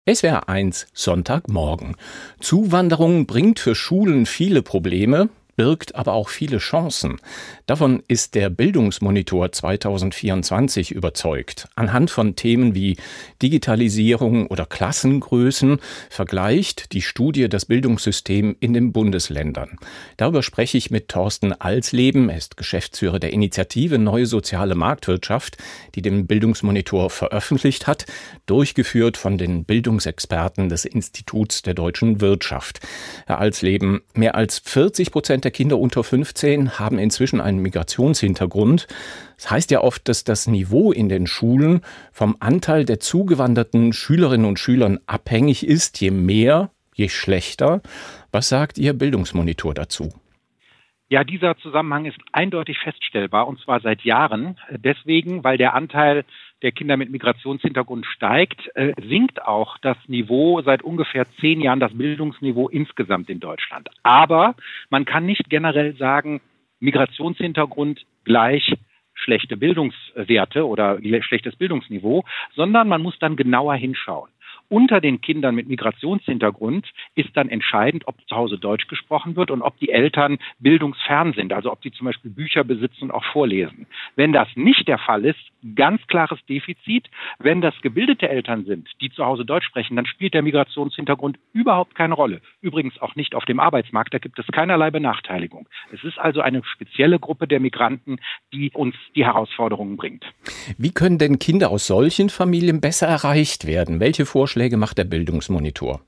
SWR 1 Sonntagmorgen. Zuwanderung bringt für Schulen viele Probleme, birgt aber auch viele Chancen. Davon ist der Bildungsmonitor 2024 überzeugt. Anhand von Themen wie Digitalisierung oder Klassengrößen vergleicht die Studie das Bildungssystem in den Bundesländern. Darüber spreche ich mit Thorsten Alsleben. Er ist Geschäftsführer der Initiative Neue Soziale Marktwirtschaft, die den Bildungsmonitor veröffentlicht hat, durchgeführt von den Bildungsexperten des Instituts der deutschen Wirtschaft. Herr Alsleben, mehr als 40% der Kinder unter 15 haben inzwischen einen Migrationshintergrund. Das heißt ja oft, dass das Niveau in den Schulen vom Anteil der zugewanderten Schülerinnen und Schülern abhängig ist. Je mehr, je schlechter. Was sagt Ihr Bildungsmonitor dazu? Ja, dieser Zusammenhang ist eindeutig feststellbar, und zwar seit Jahren. Deswegen, weil der Anteil der Kinder mit Migrationshintergrund steigt, sinkt auch das Niveau seit ungefähr 10 Jahren, das Bildungsniveau insgesamt in Deutschland. Aber man kann nicht generell sagen, Migrationshintergrund gleich schlechte Bildungswerte oder schlechtes Bildungsniveau, sondern man muss dann genauer hinschauen. Unter den Kindern mit Migrationshintergrund ist dann entscheidend, ob zu Hause Deutsch gesprochen wird und ob die Eltern bildungsfern sind, also ob sie zum Beispiel Bücher besitzen und auch vorlesen. Wenn das nicht der Fall ist, ganz klares Defizit. Wenn das gebildete Eltern sind, die zu Hause Deutsch sprechen, dann spielt der Migrationshintergrund überhaupt keine Rolle. Übrigens auch nicht auf dem Arbeitsmarkt, da gibt es keinerlei Benachteiligung. Es ist also eine spezielle Gruppe der Migranten, die uns die Herausforderungen bringt. Wie können denn Kinder aus solchen Familien besser erreicht werden? Welche Vorschläge macht der Bildungsmonitor?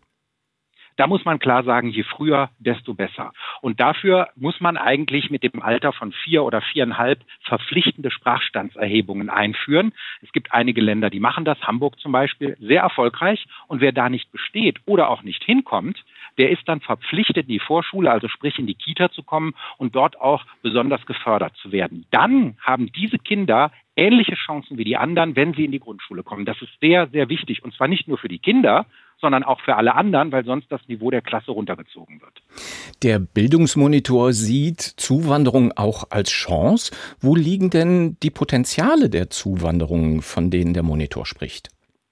Da muss man klar sagen, je früher, desto besser. Und dafür muss man eigentlich mit dem Alter von 4 oder 4,5 verpflichtende Sprachstandserhebungen einführen. Es gibt einige Länder, die machen das, Hamburg zum Beispiel, sehr erfolgreich. Und wer da nicht besteht oder auch nicht hinkommt, der ist dann verpflichtet, in die Vorschule, also sprich in die Kita zu kommen und dort auch besonders gefördert zu werden. Dann haben diese Kinder ähnliche Chancen wie die anderen, wenn sie in die Grundschule kommen. Das ist sehr, sehr wichtig. Und zwar nicht nur für die Kinder, sondern auch für alle anderen, weil sonst das Niveau der Klasse runtergezogen wird. Der Bildungsmonitor sieht Zuwanderung auch als Chance. Wo liegen denn die Potenziale der Zuwanderung, von denen der Monitor spricht?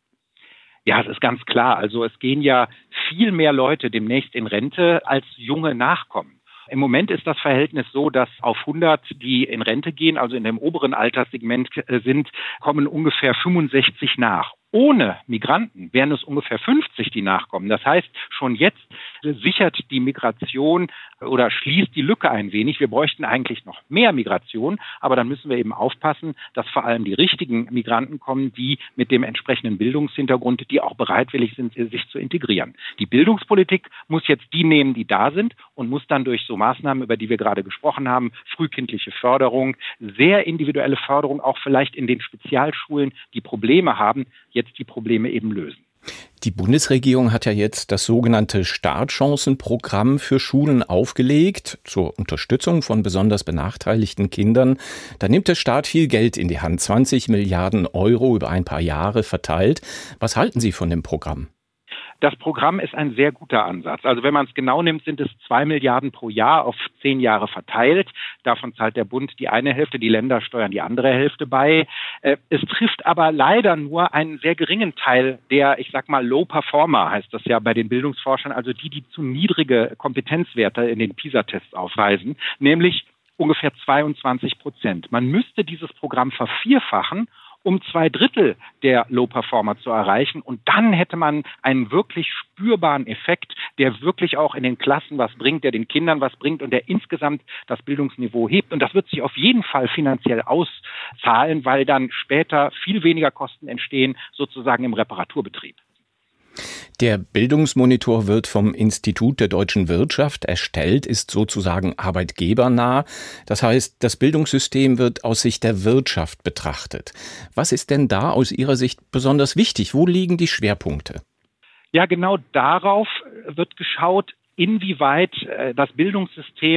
Ja, es ist ganz klar. Also es gehen ja viel mehr Leute demnächst in Rente, als junge nachkommen. Im Moment ist das Verhältnis so, dass auf 100, die in Rente gehen, also in dem oberen Alterssegment sind, kommen ungefähr 65 nach. Ohne Migranten wären es ungefähr 50, die nachkommen. Das heißt, schon jetzt sichert die Migration oder schließt die Lücke ein wenig. Wir bräuchten eigentlich noch mehr Migration, aber dann müssen wir eben aufpassen, dass vor allem die richtigen Migranten kommen, die mit dem entsprechenden Bildungshintergrund, die auch bereitwillig sind, sich zu integrieren. Die Bildungspolitik muss jetzt die nehmen, die da sind, und muss dann durch so Maßnahmen, über die wir gerade gesprochen haben, frühkindliche Förderung, sehr individuelle Förderung, auch vielleicht in den Spezialschulen, die Probleme haben, jetzt die Probleme eben lösen. Die Bundesregierung hat ja jetzt das sogenannte Startchancenprogramm für Schulen aufgelegt, zur Unterstützung von besonders benachteiligten Kindern. Da nimmt der Staat viel Geld in die Hand, 20 Milliarden Euro über ein paar Jahre verteilt. Was halten Sie von dem Programm? Das Programm ist ein sehr guter Ansatz. Also wenn man es genau nimmt, sind es 2 Milliarden pro Jahr auf 10 Jahre verteilt. Davon zahlt der Bund die eine Hälfte, die Länder steuern die andere Hälfte bei. Es trifft aber leider nur einen sehr geringen Teil der, ich sag mal, Low Performer, heißt das ja bei den Bildungsforschern, also die zu niedrige Kompetenzwerte in den PISA-Tests aufweisen, nämlich ungefähr 22%. Man müsste dieses Programm vervierfachen, um 2/3 der Low-Performer zu erreichen. Und dann hätte man einen wirklich spürbaren Effekt, der wirklich auch in den Klassen was bringt, der den Kindern was bringt und der insgesamt das Bildungsniveau hebt. Und das wird sich auf jeden Fall finanziell auszahlen, weil dann später viel weniger Kosten entstehen, sozusagen im Reparaturbetrieb. Der Bildungsmonitor wird vom Institut der deutschen Wirtschaft erstellt, ist sozusagen arbeitgebernah. Das heißt, das Bildungssystem wird aus Sicht der Wirtschaft betrachtet. Was ist denn da aus Ihrer Sicht besonders wichtig? Wo liegen die Schwerpunkte? Ja, genau darauf wird geschaut, inwieweit das Bildungssystem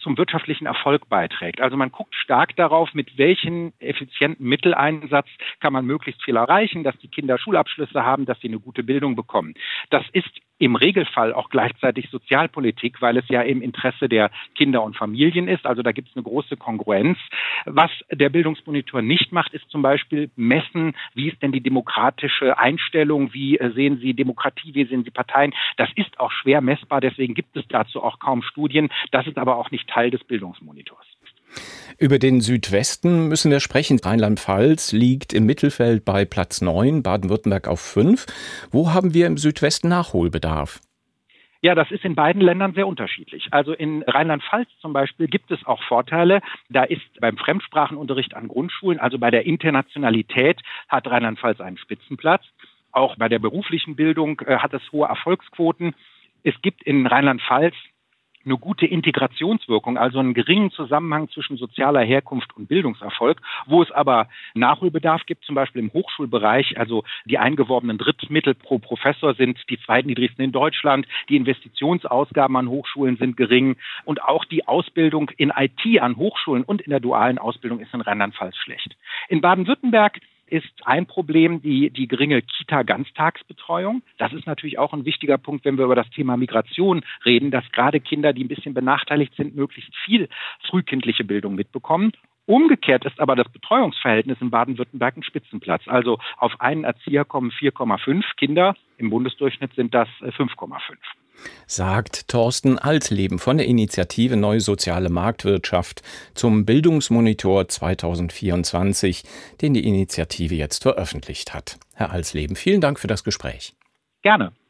zum wirtschaftlichen Erfolg beiträgt. Also man guckt stark darauf, mit welchen effizienten Mitteleinsatz kann man möglichst viel erreichen, dass die Kinder Schulabschlüsse haben, dass sie eine gute Bildung bekommen. Das ist im Regelfall auch gleichzeitig Sozialpolitik, weil es ja im Interesse der Kinder und Familien ist. Also da gibt es eine große Kongruenz. Was der Bildungsmonitor nicht macht, ist zum Beispiel messen, wie ist denn die demokratische Einstellung, wie sehen Sie Demokratie, wie sehen Sie Parteien. Das ist auch schwer messbar, deswegen gibt es dazu auch kaum Studien. Das ist aber auch nicht Teil des Bildungsmonitors. Über den Südwesten müssen wir sprechen. Rheinland-Pfalz liegt im Mittelfeld bei Platz 9, Baden-Württemberg auf 5. Wo haben wir im Südwesten Nachholbedarf? Ja, das ist in beiden Ländern sehr unterschiedlich. Also in Rheinland-Pfalz zum Beispiel gibt es auch Vorteile. Da ist beim Fremdsprachenunterricht an Grundschulen, also bei der Internationalität, hat Rheinland-Pfalz einen Spitzenplatz. Auch bei der beruflichen Bildung hat es hohe Erfolgsquoten. Es gibt in Rheinland-Pfalz eine gute Integrationswirkung, also einen geringen Zusammenhang zwischen sozialer Herkunft und Bildungserfolg, wo es aber Nachholbedarf gibt, zum Beispiel im Hochschulbereich. Also die eingeworbenen Drittmittel pro Professor sind die zweitniedrigsten in Deutschland, die Investitionsausgaben an Hochschulen sind gering und auch die Ausbildung in IT an Hochschulen und in der dualen Ausbildung ist in Rheinland-Pfalz schlecht. In Baden-Württemberg ist ein Problem die geringe Kita-Ganztagsbetreuung. Das ist natürlich auch ein wichtiger Punkt, wenn wir über das Thema Migration reden, dass gerade Kinder, die ein bisschen benachteiligt sind, möglichst viel frühkindliche Bildung mitbekommen. Umgekehrt ist aber das Betreuungsverhältnis in Baden-Württemberg ein Spitzenplatz. Also auf einen Erzieher kommen 4,5 Kinder. Im Bundesdurchschnitt sind das 5,5. Sagt Thorsten Altleben von der Initiative Neue Soziale Marktwirtschaft zum Bildungsmonitor 2024, den die Initiative jetzt veröffentlicht hat. Herr Altleben, vielen Dank für das Gespräch. Gerne.